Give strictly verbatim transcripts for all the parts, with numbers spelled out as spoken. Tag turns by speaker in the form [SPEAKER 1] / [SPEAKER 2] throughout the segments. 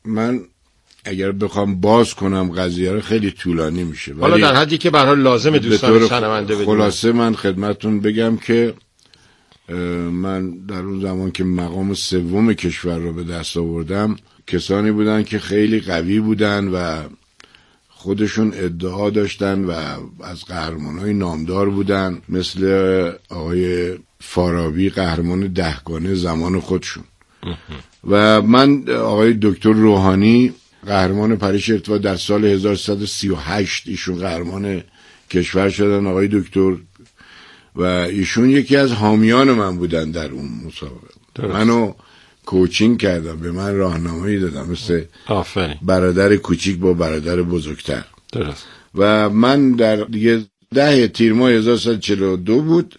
[SPEAKER 1] من اگر بخوام باز کنم قضیه رو خیلی طولانی میشه،
[SPEAKER 2] حالا در حدی که به هر حال لازمه دوستان شنونده بدونن.
[SPEAKER 1] خلاصه من خدمتتون بگم که من در اون زمان که مقام سوم کشور رو به دست آوردم، کسانی بودن که خیلی قوی بودن و خودشون ادعا داشتن و از قهرمانای نامدار بودن، مثل آقای فارابی قهرمان دهگانه زمان خودشون و من آقای دکتر روحانی قهرمان پریش ارتفاع در سال هزار و سیصد و سی و هشت ایشون قهرمان کشور شدن آقای دکتر و ایشون یکی از حامیان من بودن در اون مسابقه. درست. منو کوچینگ کردم، به من راهنمایی دادم مثل
[SPEAKER 2] آفرین
[SPEAKER 1] برادر کوچیک با برادر بزرگتر.
[SPEAKER 2] درست.
[SPEAKER 1] و من در دیگه ده تیر ماه هزار و سیصد و چهل و دو بود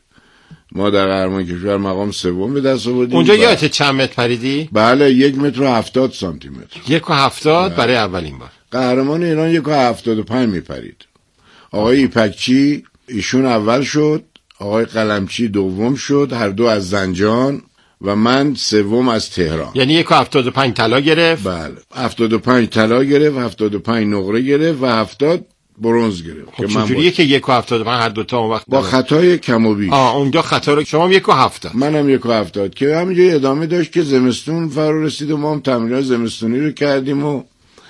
[SPEAKER 1] ما در قهرمان کشور مقام سوم به دست آوردیم.
[SPEAKER 2] اونجا یادت چند متر پریدی؟
[SPEAKER 1] بله یک متر و هفتاد سانتی متر.
[SPEAKER 2] یک و هفتاد برای اولین بار.
[SPEAKER 1] قهرمان ایران یک و هفتاد و پنج میپرید. آقای ایپکچی ایشون اول شد، آقای قلمچی دوم شد، هر دو از زنجان و من سوم از تهران.
[SPEAKER 2] یعنی یک و هفتاد و پنج طلا گرفت؟
[SPEAKER 1] بله هفتاد و پنج طلا گرفت، هفتاد و پنج نقره گرفت و هفتاد برنز گرفت.
[SPEAKER 2] خب چجوریه که یک و هفتاد و پنج هر دوتا اون وقت
[SPEAKER 1] با خطای کم و بیش؟
[SPEAKER 2] آه اونجا خطا رو شما یک و هفتاد
[SPEAKER 1] منم یک و هفتاد که همینجا ادامه داشت که زمستون فرا رسید و ما هم تمرین زمستونی رو کردیم و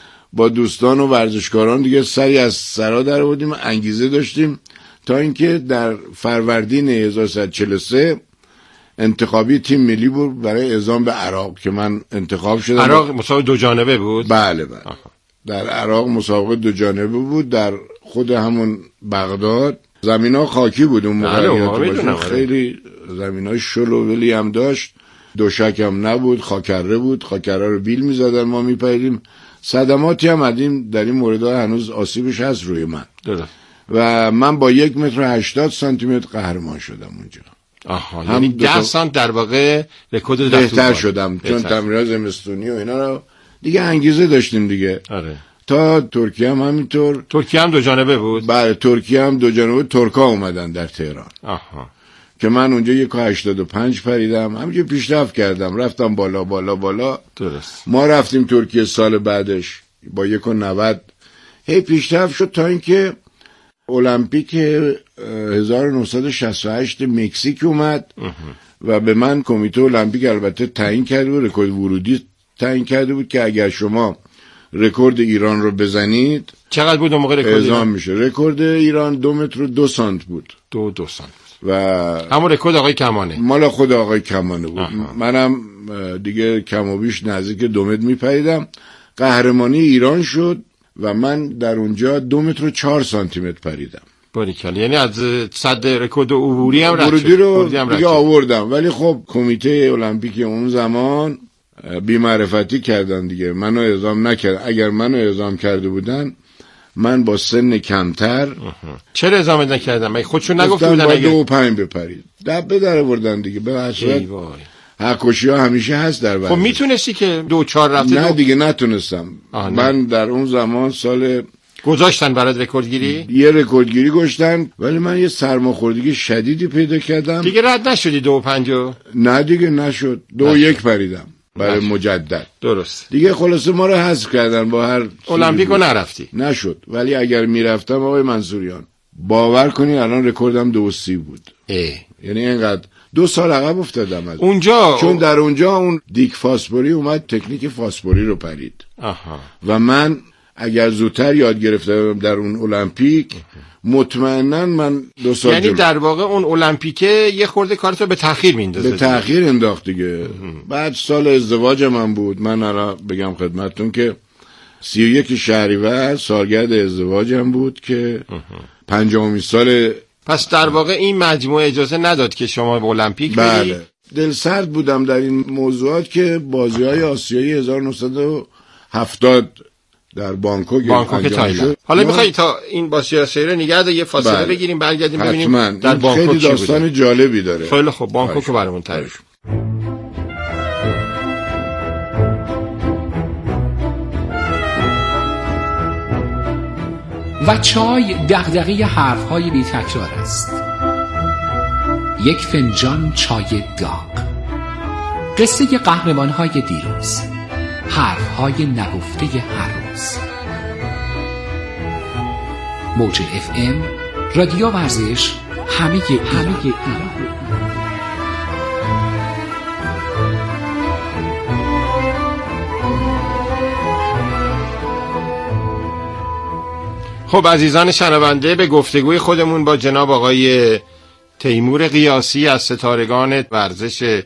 [SPEAKER 1] با دوستان و ورزشکاران دیگه سری از سرا در آوردیم، انگیزه داشتیم تا اینکه در فروردین هزار و سیصد و چهل و سه انتخابی تیم ملی بود برای اعزام به عراق که من انتخاب شدم.
[SPEAKER 2] عراق مسابقه دو جانبه بود؟
[SPEAKER 1] بله بله. آها. در عراق مسابقه دو جانبه بود، در خود همون بغداد. زمینا خاکی بود اون موقع، خیلی زمینای شل و ولی هم داشت، دوشک هم نبود، خاکره بود، خاکره رو بیل میزدن ما میپریدیم. صدماتی هم عدیم در این مورد هنوز آسیبش هست روی من.
[SPEAKER 2] درست.
[SPEAKER 1] و من با یک متر و هشتاد سانتی متر قهرمان شدم اونجا.
[SPEAKER 2] آها یعنی ده سانت در واقع رکورد
[SPEAKER 1] بهتر شدم بهتر. چون تمرین زمستونی و اینا رو دیگه انگیزه داشتیم دیگه.
[SPEAKER 2] آره.
[SPEAKER 1] تا ترکیه هم همینطور.
[SPEAKER 2] ترکیه هم دو جانبه بود؟
[SPEAKER 1] بله ترکیه هم دو جانبه. ترکا اومدن در تهران.
[SPEAKER 2] آها.
[SPEAKER 1] که من اونجا یک و هشتاد و پنج پریدم، همینجا پیشرفت کردم، رفتم بالا بالا بالا.
[SPEAKER 2] درست.
[SPEAKER 1] ما رفتیم ترکیه سال بعدش با یک و نود هی پیشرفت شد تا اینکه المپیک هزار و نهصد و شصت و هشت مکزیک اومد و به من کمیته المپیک البته تعیین کرده بود، رکورد ورودی تعیین کرده بود که اگر شما رکورد ایران رو بزنید.
[SPEAKER 2] چقدر بود اون موقع رکورد ایران؟
[SPEAKER 1] میشه رکورد ایران دو متر و دو سانت بود.
[SPEAKER 2] دو دو سانت
[SPEAKER 1] و
[SPEAKER 2] همون رکورد آقای کمانه،
[SPEAKER 1] مال خود آقای کمانه بود. آها. منم دیگه کم و بیش نزدیک دو متر میپریدم. قهرمانی ایران شد و من در اونجا دو متر و چهار سانتی متر پریدم.
[SPEAKER 2] باریکلا. یعنی از صد رکورد عبوری هم رد شد.
[SPEAKER 1] ورودی رو دیگه آوردم، ولی خب کمیته المپیک اون زمان بی‌معرفتی کردن دیگه، منو اعزام نکرد. اگر منو اعزام کرده بودن من با سن کمتر.
[SPEAKER 2] چرا اعزام نکردن؟ من خودشون نگفته بودن
[SPEAKER 1] اگه دو و پنج بپرید دبه در آوردن دیگه. به حسرت حقوشی ها همیشه هست در ورزش.
[SPEAKER 2] خب میتونستی که دو چهار رفته؟
[SPEAKER 1] نه
[SPEAKER 2] دو...
[SPEAKER 1] دیگه نتونستم. من در اون زمان سال
[SPEAKER 2] گذاشتن برای رکوردگیری؟
[SPEAKER 1] یه رکوردگیری گذاشتن ولی من یه سرماخوردگی شدیدی پیدا کردم.
[SPEAKER 2] دیگه رد نشدی دو و پنجو؟
[SPEAKER 1] نه دیگه نشد. دو و یک پریدم برای مجدد.
[SPEAKER 2] درست.
[SPEAKER 1] دیگه خلاصه ما رو حذف کردن با هر
[SPEAKER 2] المپیکو نرفتی؟
[SPEAKER 1] نشد. ولی اگر میرفتم آقای منصوریان باور کنی الان رکوردم دو و سی بود.
[SPEAKER 2] اه.
[SPEAKER 1] یعنی اینقدر دو سال عقب افتادم از
[SPEAKER 2] اونجا.
[SPEAKER 1] چون در اونجا اون دیک فاسفوری اومد تکنیک فاسفوری رو پرید.
[SPEAKER 2] آها.
[SPEAKER 1] و من اگر زودتر یاد گرفتم در اون المپیک مطمئنا من دو سال
[SPEAKER 2] یعنی
[SPEAKER 1] جلو.
[SPEAKER 2] در واقع اون المپیکه یه خورده کارتو به تأخیر میندازه.
[SPEAKER 1] به تأخیر انداخت دیگه. بعد سال ازدواج من بود. من الان بگم خدمتتون که سی و یک شهریور سالگرد ازدواجم بود که پنجمین سال.
[SPEAKER 2] پس در واقع این مجموعه اجازه نداد که شما به المپیک بری؟
[SPEAKER 1] بله. دلسرد بودم در این موضوعات که بازی‌های آسیایی هزار و نهصد و هفتاد در بانکوک
[SPEAKER 2] بانکوک تایلند. حالا میخوایی تا این بازی آسیایی رو نگه دار یه فاصله بله. بگیریم برگردیم ببینیم در بانکوک
[SPEAKER 1] خیلی داستان جالبی داره.
[SPEAKER 2] خیلی خب بانکوک رو برامون تعریف.
[SPEAKER 3] و چای دغدغه حرف‌های بی تکرار است. یک فنجان چای داغ. قصه قهرمان‌های دیروز. حرفهای نگفته هر روز. موج اف ام، رادیو ورزش، همه همه ایران.
[SPEAKER 2] خب عزیزان شنونده، به گفتگوی خودمون با جناب آقای تیمور قیاسی از ستارگان ورزش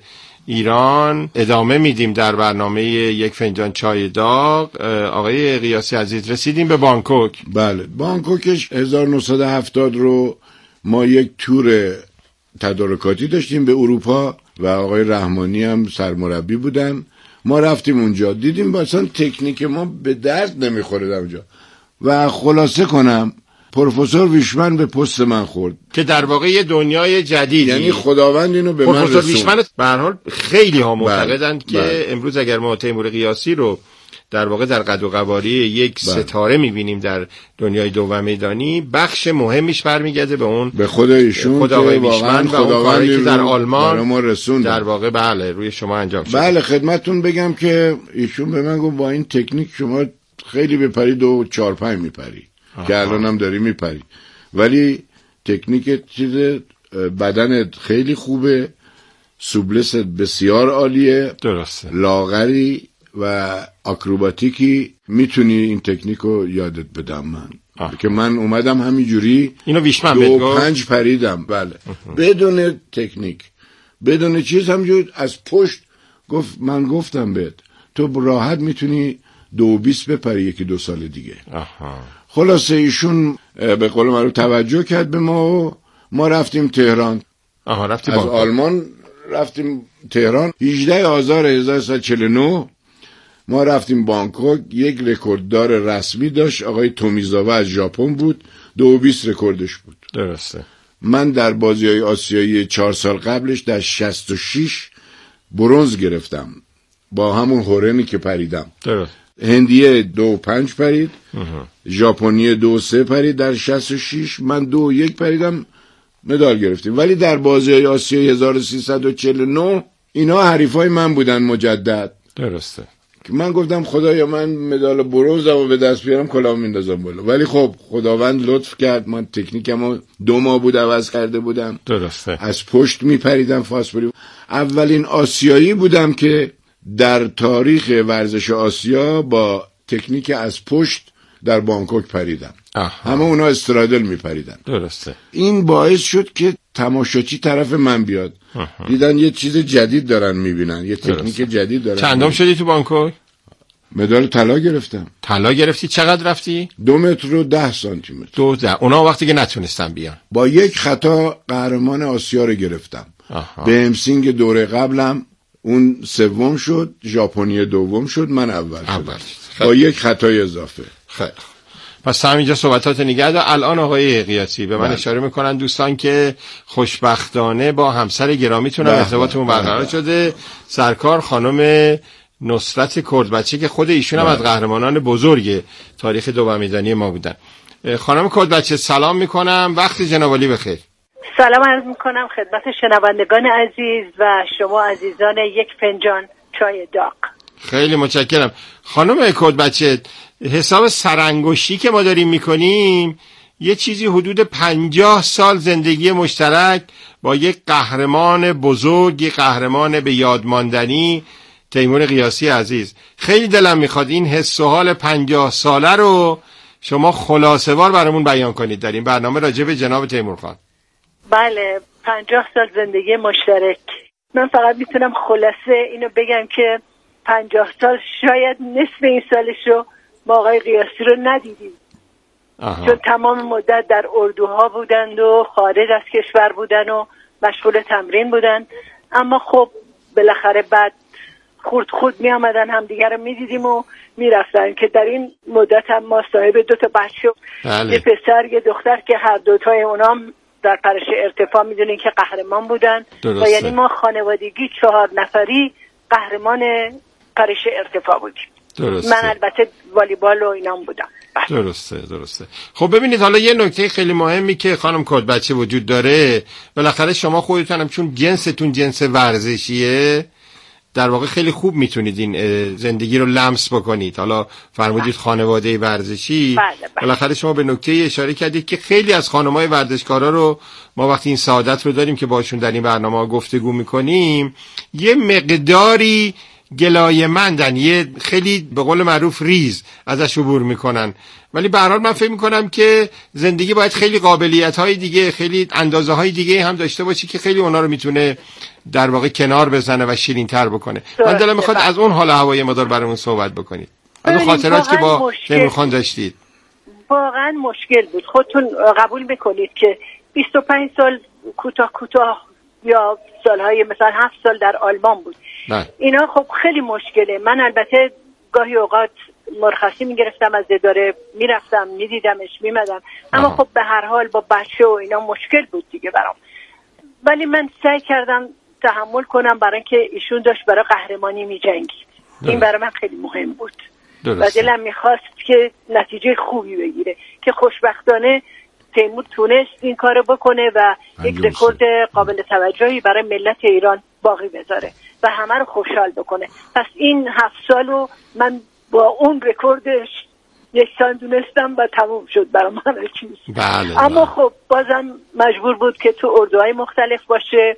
[SPEAKER 2] ایران ادامه میدیم در برنامه یک فنجان چای داغ. آقای قیاسی عزیز، رسیدیم به بانکوک.
[SPEAKER 1] بله، بانکوکش هزار و نهصد و هفتاد رو ما یک تور تدارکاتی داشتیم به اروپا و آقای رحمانی هم سرمربی بودن. ما رفتیم اونجا، دیدیم اصلا تکنیک ما به درد نمیخوره در اونجا و خلاصه کنم پروفسور ویشمن به پست من خورد
[SPEAKER 2] که در واقع یه دنیای جدید،
[SPEAKER 1] یعنی خداوند اینو به من رسوند.
[SPEAKER 2] پروفسور ویشمن به هر حال خیلی ها معتقدند که بله. امروز اگر ما تیمور قیاسی رو در واقع در قد و قواره یک بله. ستاره می‌بینیم در دنیای دوم میدانی، بخش مهمیش برمیگرده به اون
[SPEAKER 1] به خود ایشون،
[SPEAKER 2] خود آقای ویشمن و اون کاری که در آلمان
[SPEAKER 1] ما رسوند
[SPEAKER 2] در واقع بله روی شما انجام شد.
[SPEAKER 1] بله، خدمتتون بگم که ایشون به من گفت با این تکنیک شما خیلی بپری دو چهار پنج میپری که الان هم داری میپری، ولی تکنیک چیز بدنت خیلی خوبه، سوبلست بسیار عالیه،
[SPEAKER 2] درسته،
[SPEAKER 1] لاغری و آکروباتیکی، میتونی این تکنیک رو یادت بدم من آه. که من اومدم همینجوری
[SPEAKER 2] اینو ویشمن
[SPEAKER 1] دو پنج پریدم بله اه. بدون تکنیک بدون چیز، همجور از پشت گفت من گفتم بهت تو راحت میتونی دو بیست بپری یکی دو سال دیگه.
[SPEAKER 2] آها.
[SPEAKER 1] خلاصه ایشون به قول من رو توجه کرد به ما و ما رفتیم تهران.
[SPEAKER 2] آها، رفتی
[SPEAKER 1] از
[SPEAKER 2] بانکوک.
[SPEAKER 1] آلمان رفتیم تهران. هجدهم آذر هزار و سیصد و چهل و نه ما رفتیم بانکوک. یک رکورددار رسمی داشت، آقای تومیزاوا از ژاپن بود، دو بیست رکوردش بود.
[SPEAKER 2] درسته.
[SPEAKER 1] من در بازی‌های آسیایی چهار سال قبلش در شصت و شش برنز گرفتم با همون هورنی که پریدم.
[SPEAKER 2] درست.
[SPEAKER 1] هندیه دو پنج پرید، ژاپنی دو سه پرید در شصت و شش، من دو یک پریدم، مدال گرفتیم. ولی در بازی‌های آسیایی هزار و سیصد و چهل و نه اینا حریفای من بودن مجدد.
[SPEAKER 2] درسته.
[SPEAKER 1] که من گفتم خدایا من مدال برنزمو به دست بیارم کلام میندازم بالا، ولی خب خداوند لطف کرد، من تکنیکمو دو ماه بود عوض کرده بودم.
[SPEAKER 2] درسته.
[SPEAKER 1] از پشت میپریدم فاسفوری. اولین آسیایی بودم که در تاریخ ورزش آسیا با تکنیک از پشت در بانکوک پریدم.
[SPEAKER 2] آها.
[SPEAKER 1] همه اونا استرادل میپریدن.
[SPEAKER 2] درسته.
[SPEAKER 1] این باعث شد که تماشاچی طرف من بیاد. آها. دیدن یه چیز جدید دارن میبینن، یه تکنیک درسته. جدید دارن.
[SPEAKER 2] چندم شدی تو بانکوک؟
[SPEAKER 1] مدال طلا گرفتم.
[SPEAKER 2] طلا گرفتی؟ چقدر رفتی؟
[SPEAKER 1] دو متر و ده سانتی متر.
[SPEAKER 2] دو ده. اونا وقتی که نتونستن بیان
[SPEAKER 1] با یک خطا قهرمان آسیا رو گرفتم. آها. به امسینگ دوره قبلم اون سوم شد، ژاپنی دوم شد، من اول شدم اول. با یک خطای اضافه.
[SPEAKER 2] خیلی پس همینجا صحبتات نگه دار. الان آقای قیاسی به من بله. اشاره میکنن دوستان که خوشبختانه با همسر گرامیتون هم ارتباطمون برقرار شده، سرکار خانم نصرت کردبچه که خود ایشون هم از قهرمانان بزرگ تاریخ دوم میدانی ما بودن. خانم کردبچه سلام میکنم، وقت جناب عالی بخیر.
[SPEAKER 4] سلام عرض میکنم خدمت شنوندگان عزیز و شما عزیزان یک فنجان چای داغ.
[SPEAKER 2] خیلی متشکرم. خانم کردبچه، حساب سرانگشتی که ما داریم میکنیم یه چیزی حدود پنجاه سال زندگی مشترک با یک قهرمان بزرگ، یک قهرمان به یاد ماندنی، تیمور قیاسی عزیز. خیلی دلم میخواد این حس و حال پنجاه ساله رو شما خلاصه‌وار برامون بیان کنید در این برنامه راجع به جناب تیمور خان.
[SPEAKER 4] بله، پنجاه سال زندگی مشترک. من فقط میتونم خلاصه اینو بگم که پنجاه سال شاید نصف این سالشو ما آقای قیاسی رو ندیدیم. آها. چون تمام مدت در اردوها بودند و خارج از کشور بودن و مشغول تمرین بودن، اما خب بالاخره بعد خورد خود می آمدن همدیگر رو می دیدیم و می رفتن که در این مدت هم ما صاحب دو تا بچه یه پسر یه دختر که هر دوتای اونام در پرش ارتفاع می دونین که قهرمان بودن و یعنی ما خانوادگی چهار نفری قهرمان پرش ارتفاع بودیم. درسته. من البته والیبال و اینام بودم.
[SPEAKER 2] درسته درسته. خب ببینید حالا یه نکته خیلی مهمی که خانم کردبچه وجود داره، بالاخره شما خودتون هم چون جنستون جنس ورزشیه در واقع خیلی خوب میتونید این زندگی رو لمس بکنید. حالا فرمودید خانواده ورزشی، بالاخره شما به نکته اشاره کردید که خیلی از خانم‌های ورزشکارا رو ما وقتی این سعادت رو داریم که باشون در این برنامه گفتگو میکنیم، یه مقداری گلایه‌مندن، یه خیلی به قول معروف ریز ازش عبور میکنن. ولی به هر حال من فکر میکنم که زندگی باید خیلی قابلیت‌های دیگه، خیلی اندازه‌های دیگه هم داشته باشه که خیلی اونا رو میتونه در واقع کنار بزنه و شیرین‌تر بکنه. من دلم میخواد از اون حال هوای مدار برامون صحبت بکنید، از اون خاطرات که با تیمور خان داشتید.
[SPEAKER 4] واقعا مشکل بود. خودتون قبول میکنید که بیست و پنج سال کوتاه کوتاه یا سالهای مثلا هفت سال در آلمان بود. نه. اینا خب خیلی مشکله. من البته گاهی اوقات مرخصی میگرفتم از اداره، میرفتم میدیدمش میمدم، اما آه. خب به هر حال با بچه و اینا مشکل بود دیگه برام. ولی من سعی کردم تحمل کنم برای اینکه ایشون داشت برای قهرمانی میجنگید. این برای من خیلی مهم بود درسته. و دلم میخواست که نتیجه خوبی بگیره که خوشبختانه تیمور تونست این کارو بکنه و یک رکورد قابل توجهی برای ملت ایران باقی بذاره و همه رو خوشحال بکنه. پس این هفت سالو من با اون رکوردش یک سال دونستم و تموم شد برای من چیز.
[SPEAKER 2] بله
[SPEAKER 4] اما خب بازم مجبور بود که تو اردوهای مختلف باشه،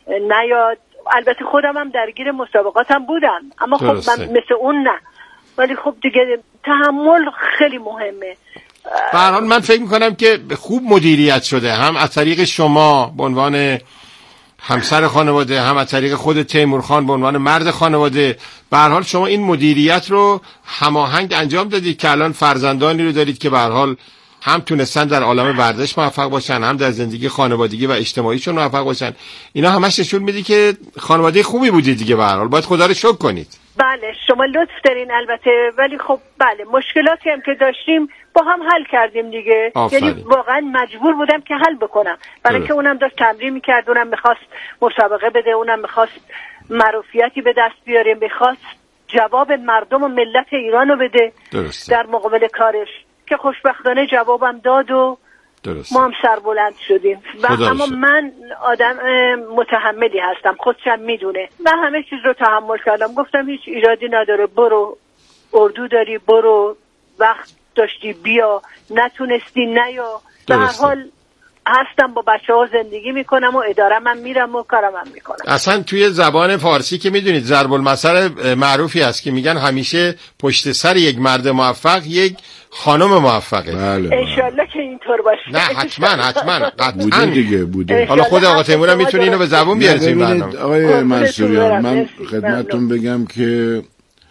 [SPEAKER 4] نیاد. البته خودم هم درگیر مسابقاتم بودم، اما خب من مثل اون نه. ولی خب دیگه تحمل خیلی مهمه.
[SPEAKER 2] به هر حال من فکر میکنم که خوب مدیریت شده، هم از طریق شما به عنوان همسر خانواده، هم از طریق خود تیمور خان به عنوان مرد خانواده. به هر حال شما این مدیریت رو هماهنگ انجام دادید که الان فرزندانی رو دارید که به هر حال هم تونستن در عالم ورزش موفق باشن، هم در زندگی خانوادگی و اجتماعیشون موفق باشن. اینا همش نشون میده که خانواده خوبی بودید دیگه. به هر حال باید خدا رو شکر کنید.
[SPEAKER 4] بله شما لطف دارین البته، ولی خب بله مشکلاتی هم که داشتیم با هم حل کردیم دیگه.
[SPEAKER 2] آفرین.
[SPEAKER 4] یعنی واقعا مجبور بودم که حل بکنم، برای اینکه اونم داشت تمرین میکرد، اونم میخواست مسابقه بده، اونم میخواست معروفیتی به دست بیاره، میخواست جواب مردم و ملت ایرانو بده
[SPEAKER 2] درسته.
[SPEAKER 4] در مقابل کارش، که خوشبختانه جوابم داد و
[SPEAKER 2] درسته.
[SPEAKER 4] ما هم سربلند شدیم. و اما من آدم متحملی هستم، خودشم میدونه، و همه چیز رو تحمل کردم. گفتم هیچ ایرادی نداره، برو، اردو داری برو، وقت داشتی بیا، نتونستی نیا. به هر حال هستم، با بچه ها زندگی میکنم و اداره من میرم و کارم هم میکنم.
[SPEAKER 2] اصلا توی زبان فارسی که میدونید ضرب المثل معروفی هست که میگن همیشه پشت سر یک مرد موفق یک خانم موفقه.
[SPEAKER 1] بله
[SPEAKER 4] انشالله که اینطور باشه.
[SPEAKER 2] نه حتما حتما
[SPEAKER 1] بوده دیگه بوده.
[SPEAKER 2] حالا خود آقا تیمور هم میتونه اینو به زبون بیاره این برنامه.
[SPEAKER 1] آقای منصوریان من خدمتتون بگم که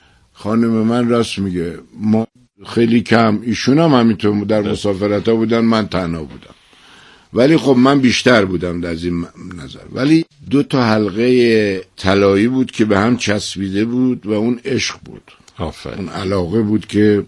[SPEAKER 1] خانم من راست میگه، ما خیلی کم، ایشون هم همینطور در مسافرت ها بودن، من تنها بودم، ولی خب من بیشتر بودم در این نظر. ولی دو تا حلقه طلایی بود که به هم چسبیده بود و اون عشق بود.
[SPEAKER 2] آفرین.
[SPEAKER 1] اون علاقه بود که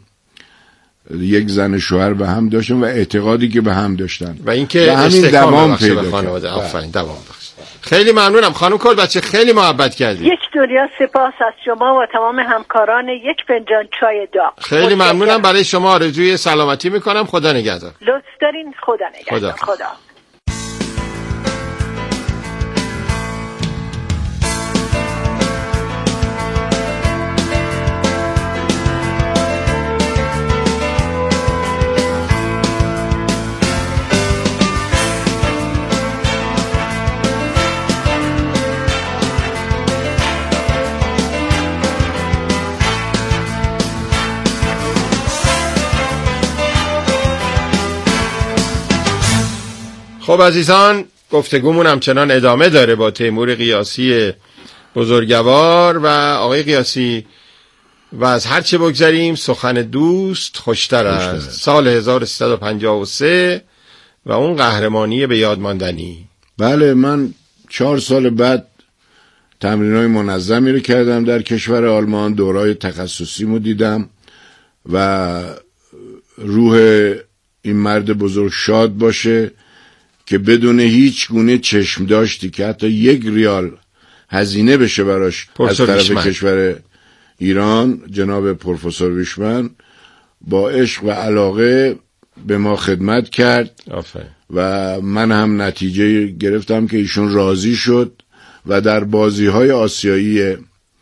[SPEAKER 1] یک زن شوهر به هم داشتن و اعتقادی که به هم داشتن
[SPEAKER 2] و اینکه همین دوام پیدا کرد. خانواده آفرین دوام بخش. خیلی ممنونم خانم کلبچه، خیلی محبت کردید.
[SPEAKER 4] یک دنیا سپاس از شما و تمام همکاران یک فنجان چای داغ.
[SPEAKER 2] خیلی ممنونم، برای شما آرزوی سلامتی میکنم. خدا نگهدار.
[SPEAKER 4] لطف دارین. خدا نگهدار. خدا, خدا.
[SPEAKER 2] خب عزیزان، گفتگومون همچنان ادامه داره با تیمور قیاسی بزرگوار و آقای قیاسی. و از هر چه بگذاریم سخن دوست خوشتر است. سال هزار و سیصد و پنجاه و سه و اون قهرمانی به یاد ماندنی.
[SPEAKER 1] بله، من چهار سال بعد تمرینای منظمی رو کردم در کشور آلمان، دورای تخصصیمو دیدم و روح این مرد بزرگ شاد باشه که بدون هیچ گونه چشم داشتی که حتی یک ریال هزینه بشه براش از طرف ویشمن. کشور ایران، جناب پروفسور ویشمن با عشق و علاقه به ما خدمت کرد.
[SPEAKER 2] آفرین.
[SPEAKER 1] و من هم نتیجه گرفتم که ایشون راضی شد و در بازی‌های آسیایی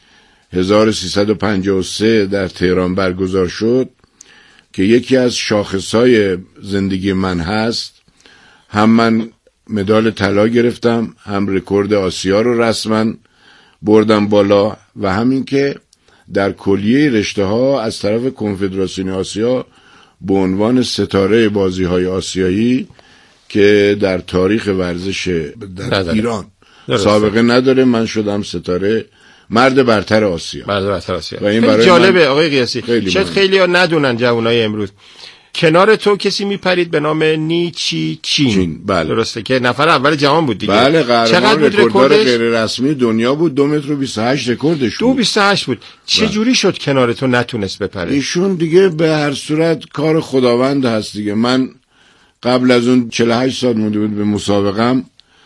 [SPEAKER 1] هزار و سیصد و پنجاه و سه در تهران برگزار شد که یکی از شاخصهای زندگی من هست، هم من مدال طلا گرفتم، هم رکورد آسیا رو رسما بردم بالا و همین که در کلیه رشته ها از طرف کنفدراسیون آسیا به عنوان ستاره بازی های آسیایی که در تاریخ ورزش در نداره. ایران درسته. سابقه نداره، من شدم ستاره مرد برتر آسیا.
[SPEAKER 2] مرد برتر آسیا.
[SPEAKER 1] و این
[SPEAKER 2] خیلی جالبه آقای قیاسی. شاید خیلی ها ندونن جوانای امروز. کنار تو کسی میپرید به نام نیچی چین, چین.
[SPEAKER 1] بله.
[SPEAKER 2] درسته که نفر اول جهان بود دیگه.
[SPEAKER 1] بله، قهرمان رکورددار غیر رسمی دنیا بود، دو متر و بیست و هشت رکوردش بود.
[SPEAKER 2] دو بیست و هشت بود. چه جوری شد کنار تو نتونست بپره؟
[SPEAKER 1] ایشون دیگه به هر صورت کار خداوند هست دیگه. من قبل از اون چهل و هشت سال مونده بود به مسابقم،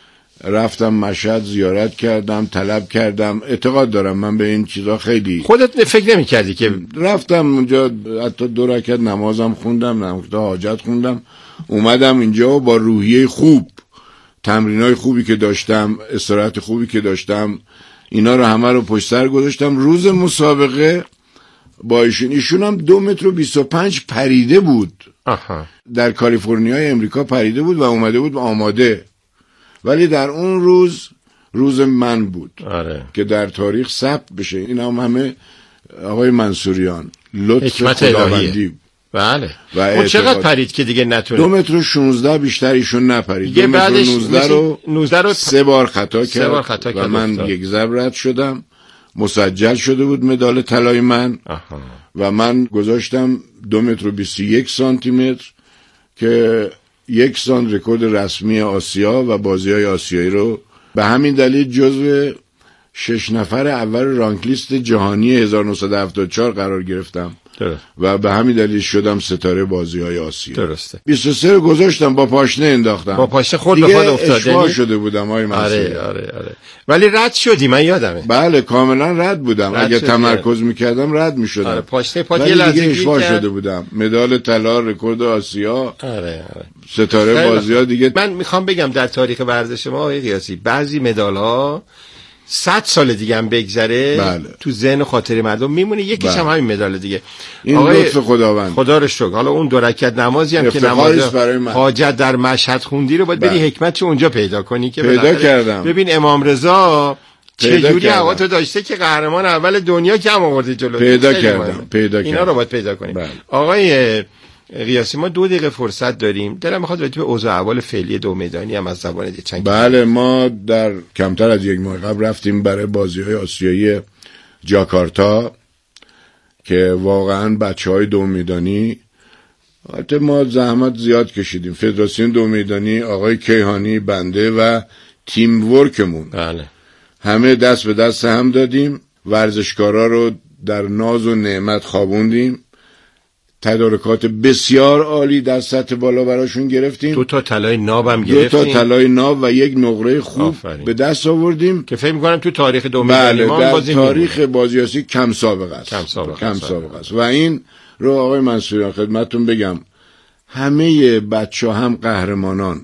[SPEAKER 1] رفتم مشهد زیارت کردم، طلب کردم، اعتقاد دارم من به این چیزا خیلی.
[SPEAKER 2] خودت فکر نمی کردی که
[SPEAKER 1] رفتم اونجا، حتی دو رکعت نمازم خوندم، نماز حاجت خوندم، اومدم اینجا با روحیه خوب، تمرینای خوبی که داشتم، استراحت خوبی که داشتم، اینا رو همه رو پشت سر گذاشتم. روز مسابقه با ایشون، ایشون هم دو متر و بیست و پنج پریده بود.
[SPEAKER 2] آها. در
[SPEAKER 1] کالیفرنیای امریکا پریده بود و اومده بود آماده، ولی در اون روز روز من بود.
[SPEAKER 2] آره.
[SPEAKER 1] که در تاریخ ثبت بشه. این هم همه آقای منصوریان لطف خداوندی.
[SPEAKER 2] بله. و چقدر پرید که دیگه نتونه؟
[SPEAKER 1] دو متر و شونزده بیشتر ایشون نپرید. دو متر و نوزده رو, نوزده رو سه بار خطا کرد, بار خطا و کرد من افتاد. یک ضرب رد شدم. مسجل شده بود مدال طلای من.
[SPEAKER 2] آها.
[SPEAKER 1] و من گذاشتم دو متر و بیست و یک سانتی متر که یک سانت رکورد رسمی آسیا و بازی‌های آسیایی رو به همین دلیل جزو شش نفر اول رانک لیست جهانی هزار و نهصد و هفتاد و چهار قرار گرفتم.
[SPEAKER 2] درست.
[SPEAKER 1] و به همین دلیل شدم ستاره بازی‌های آسیا.
[SPEAKER 2] درسته.
[SPEAKER 1] بیست و سه رو گذاشتم، با پاشنه انداختم.
[SPEAKER 2] با پاشنه خود به خود افتاد.
[SPEAKER 1] اشوا شده بودم آقای منصوری.
[SPEAKER 2] آره آره آره. ولی رد شدی، من یادمه.
[SPEAKER 1] بله کاملا رد بودم. رد اگه تمرکز آره. می‌کردم رد می‌شدم.
[SPEAKER 2] آره پاشنه پات یه لحظه
[SPEAKER 1] اشوا شده بودم. مدال طلا، رکورد آسیا.
[SPEAKER 2] آره آره.
[SPEAKER 1] ستاره بازی‌ها دیگه.
[SPEAKER 2] من میخوام بگم در تاریخ ورزش ما آقای قیاسی بعضی مدال‌ها صد سال دیگه هم بگذره
[SPEAKER 1] بله.
[SPEAKER 2] تو ذهن و خاطر مردم میمونه. یکیش بله. هم همین مدال دیگه.
[SPEAKER 1] این لطف خداوند.
[SPEAKER 2] خدا رو شکر. حالا اون دو رکعت نمازی هم که نماز حاجت در مشهد خوندی رو باید بله. بری حکمتشو اونجا پیدا کنی که
[SPEAKER 1] پیدا کردم.
[SPEAKER 2] ببین امام رضا چجوری حواتو داشته که قهرمان اول دنیا کم آوردی جلو.
[SPEAKER 1] پیدا کردم. پیدا
[SPEAKER 2] اینا
[SPEAKER 1] کردم.
[SPEAKER 2] رو باید پیدا کنی.
[SPEAKER 1] بله.
[SPEAKER 2] آقای قیاسی ما دو دقیقه فرصت داریم. دلم میخواد راجع به اوضاع احوال فعلی دو میدانی هم از زبان دی چند.
[SPEAKER 1] بله ما در کمتر از یک ماه قبل رفتیم برای بازی‌های آسیایی جاکارتا که واقعا بچه‌های دو میدانی، البته ما زحمت زیاد کشیدیم، فدراسیون دو میدانی، آقای کیهانی، بنده و تیم ورکمون
[SPEAKER 2] بله
[SPEAKER 1] همه دست به دست هم دادیم، ورزشکارا رو در ناز و نعمت خوابوندیم، تدارکات بسیار عالی در سطح بالا براشون گرفتیم.
[SPEAKER 2] دو تا طلای ناب هم گرفتیم.
[SPEAKER 1] دو تا طلای ناب و یک نقره خوب آفرین. به دست آوردیم
[SPEAKER 2] که فکر می‌کنم تو تاریخ دو میدانی
[SPEAKER 1] ما در تاریخ بازیاسی کم سابقه است.
[SPEAKER 2] کم سابقه,
[SPEAKER 1] کم سابقه است. و این رو آقای منصوریان خدمتتون بگم، همه بچه‌ها هم قهرمانان،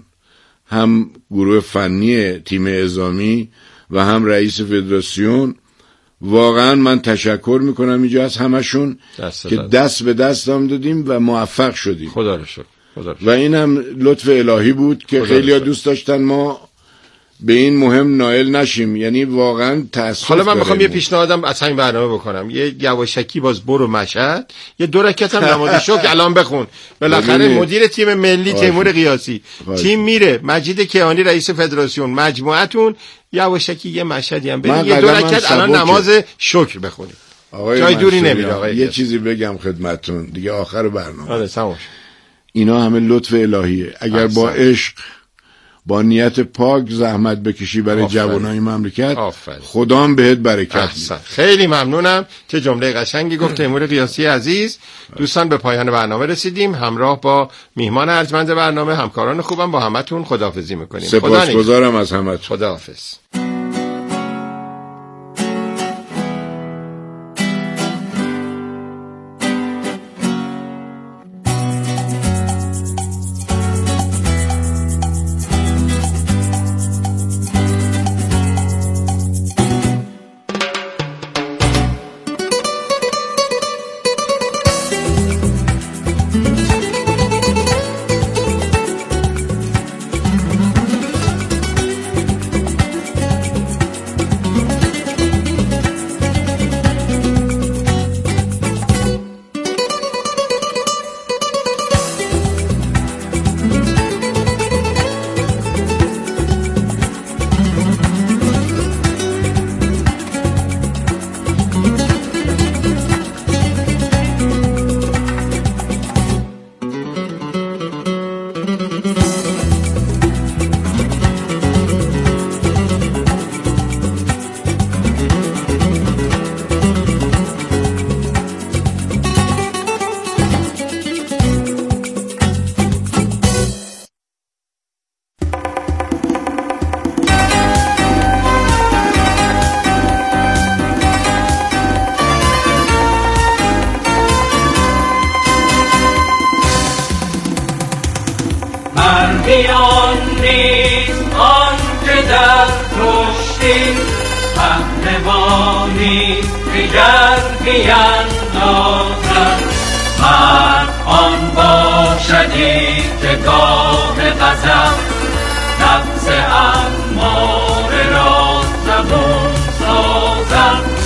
[SPEAKER 1] هم گروه فنی تیم اعزامی و هم رئیس فدراسیون، واقعا من تشکر میکنم اینجا از همشون دست که دست. دست به دست هم دادیم و موفق شدیم.
[SPEAKER 2] خدا رو شکر. خدا رو شکر.
[SPEAKER 1] و این هم لطف الهی بود که خیلی ها دوست داشتن ما به این مهم نائل نشیم، یعنی واقعا تأسف.
[SPEAKER 2] حالا من میخوام یه پیشنهادم از همین برنامه بکنم، یه یواشکی باز برو مشهد، یه دو رکعت هم نماز شکر الان بخون. بالاخره مدیر تیم ملی تیمور قیاسی، تیم میره، مجید کیهانی رئیس فدراسیون، مجموعتون یواشکی یه مشهدی هم برید، یه دو رکعت الان نماز شکر بخونید. جای دوری نمیره آقای.
[SPEAKER 1] یه چیزی بگم خدمتتون دیگه آخر برنامه.
[SPEAKER 2] آره تمام.
[SPEAKER 1] اینا همه لطف الهیه. اگر احسن. با عشق، با نیت پاک زحمت بکشی برای جوانای مملکت، خدا هم بهت برکت میده.
[SPEAKER 2] خیلی ممنونم. چه جمله قشنگی گفت تیمور قیاسی عزیز. دوستان به پایان برنامه رسیدیم. همراه با میهمان ارجمند برنامه، همکاران خوبم، با همتون خداحافظی میکنیم.
[SPEAKER 1] سپاسگزارم از همتون.
[SPEAKER 2] خداحافظ.
[SPEAKER 5] باشی پهلوانی دیگر بیندازد. مرد آن باشدی که گاه غضب نفس اماره را زبون سازد.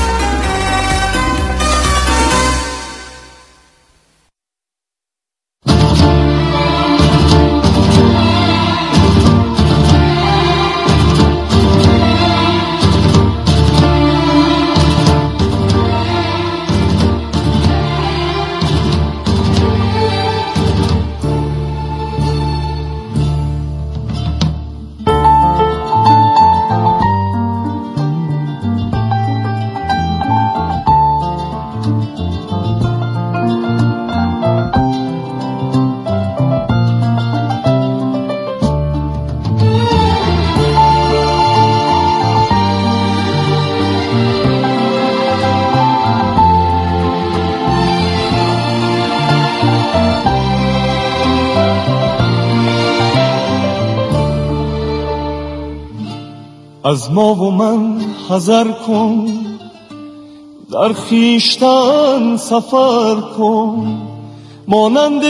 [SPEAKER 6] از ما و من حذر کن، در خویشتن سفر کن، مانند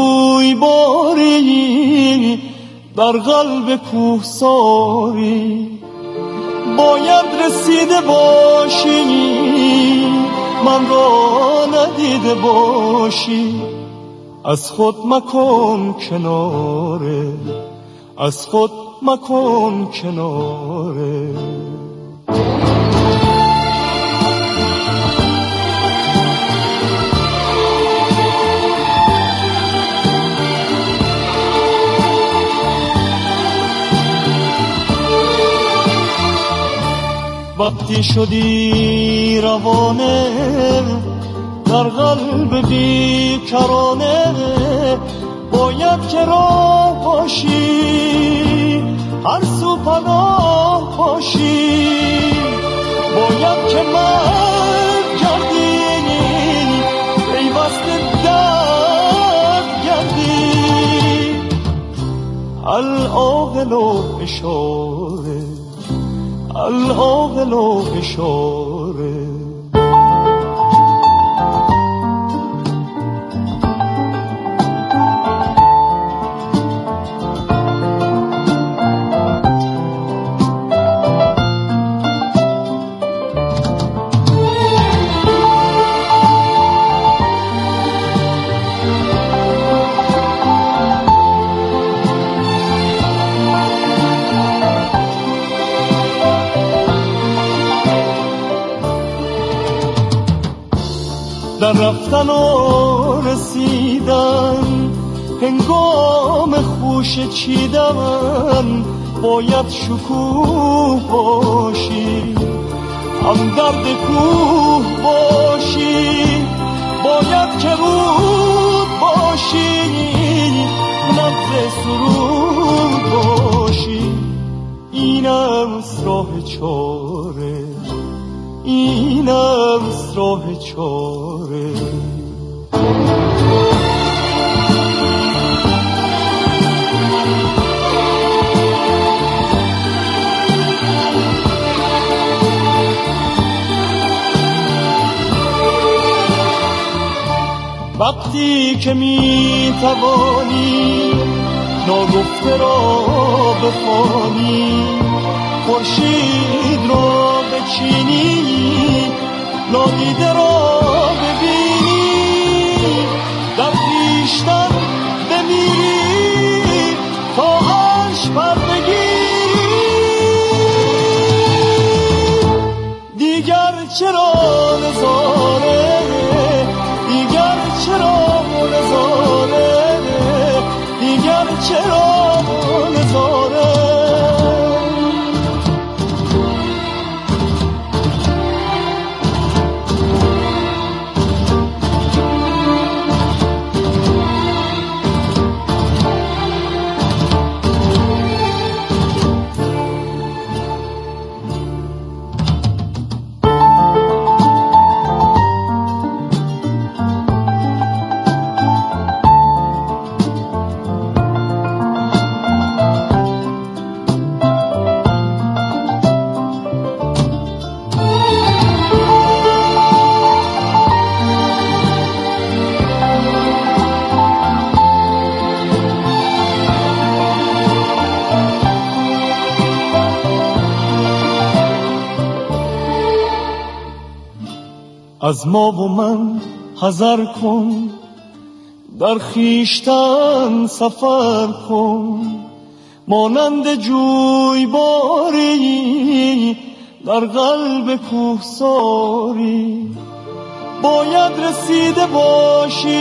[SPEAKER 6] جویباری در قلب کوهساری. باید رسیده باشی من را ندیده باشی، از خود مکن کناره، از خود مکن کناره. وقتی شدی روانه در قلب بیکرانه، باید که راه باشی هر سو پناه باشی. باید که مرد گردی پیوست درد گردی. العاقل و اشاره، العاقل و اشاره. در رفتن و رسیدن هنگام خوش چیدن، باید شکوه باشی هم درد کوه باشی. باید که رود باشی نبض سرود باشی. اینم راه چاره، اینم راه چاره. وقتی که می توانی ناگفته را بخوانی، خورشید را بچینی نادیده را ببینی، در خویشتن بمیری تا عرش پر بگیری. دیگر چرا نظاره، دیگر چرا نظاره، دیگر چرا نظاره. از ما و من حذر کن، در خیشتن سفر کن، مانند جوی باری در قلب کوهساری. باید رسیده باشی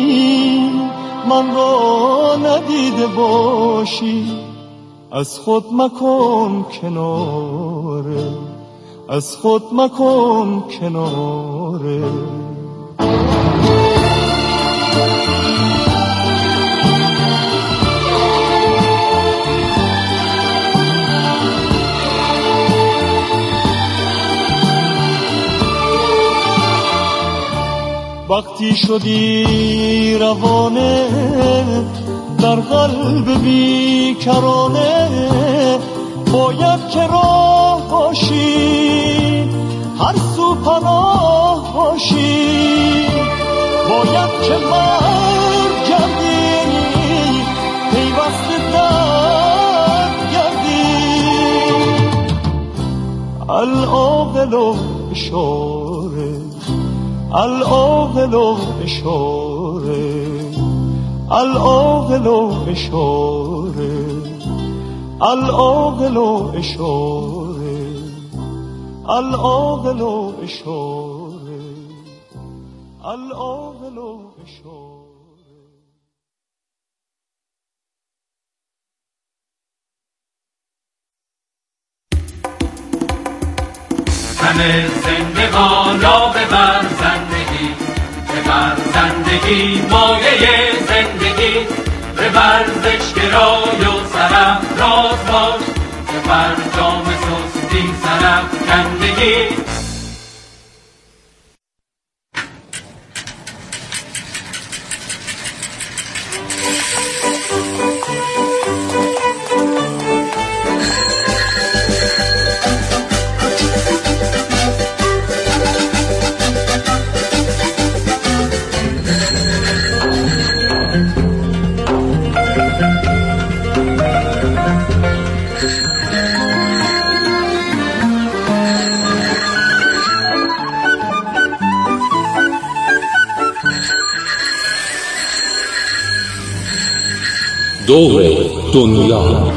[SPEAKER 6] من را ندیده باشی، از خود مکن کناره، از خود مکن کناره. وقتی شدی روانه در قلب بیکرانه، باید که راه باشی هر سو پناه باشی. باید که مرد گردی پیوسته درد گردی. العاقل و اشاره، العاقل و اشاره، العاقل و اشاره، العاقل و اشاره، العاقل و اشاره، العاقل و اشاره.
[SPEAKER 5] همه زندگان را ببر زندگی، ببر زندگی مایه زندگی، ببر زشگرای و سرافراز باش، ببر جام سستی سرافکندگی.
[SPEAKER 7] دور دنیا.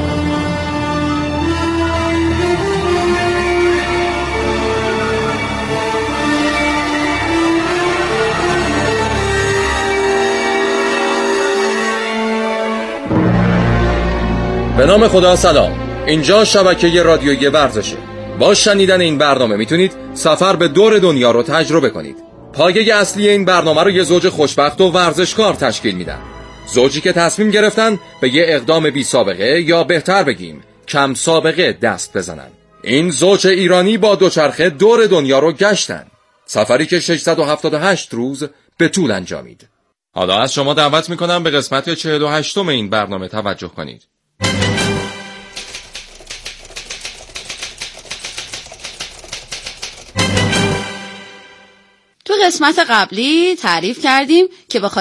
[SPEAKER 8] به نام خدا. سلام، اینجا شبکه رادیویی ورزشه. با شنیدن این برنامه میتونید سفر به دور دنیا رو تجربه کنید. پایه اصلی این برنامه رو یه زوج خوشبخت و ورزشکار تشکیل میدن. زوجی که تصمیم گرفتن به یه اقدام بی سابقه، یا بهتر بگیم کم سابقه، دست بزنن. این زوج ایرانی با دوچرخه دور دنیا رو گشتن، سفری که ششصد و هفتاد و هشت روز به طول انجامید. حالا از شما دعوت میکنم به قسمت چهل و هشتم این برنامه توجه کنید.
[SPEAKER 9] تو قسمت قبلی تعریف کردیم که